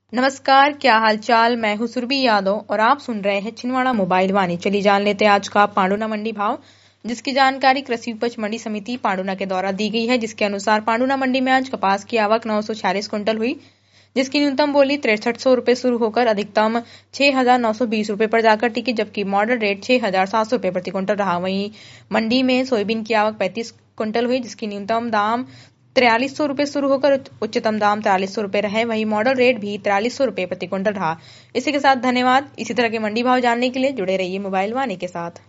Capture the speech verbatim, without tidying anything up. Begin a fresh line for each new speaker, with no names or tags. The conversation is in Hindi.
नमस्कार, क्या हालचाल। मैं हूं सुरभि यादव और आप सुन रहे हैं छिंदवाड़ा मोबाइल वाणी। चलिए जान लेते हैं आज का पांडुना मंडी भाव, जिसकी जानकारी कृषि उपज मंडी समिति पांडुना के द्वारा दी गई है। जिसके अनुसार पांडुना मंडी में आज कपास की आवक नौ सौ छियालीस क्विंटल हुई, जिसकी न्यूनतम बोली तिरसठ सौ रुपए शुरू होकर अधिकतम छह हजार नौ सौ बीस रुपए पर जाकर टिकी, जबकि मॉडल रेट छह हजार सात सौ रुपए प्रति क्विंटल रहा। वहीं मंडी में सोयाबीन की आवक पैंतीस क्विंटल हुई, जिसकी न्यूनतम दाम तिरालीस सौ रुपए शुरू होकर उच्चतम दाम तिरालीस सौ रुपए रहे। वहीं मॉडल रेट भी तिरालीस सौ रुपए प्रति क्विंटल रहा। इसी के साथ धन्यवाद। इसी तरह के मंडी भाव जानने के लिए जुड़े रहिए मोबाइल वाणी के साथ।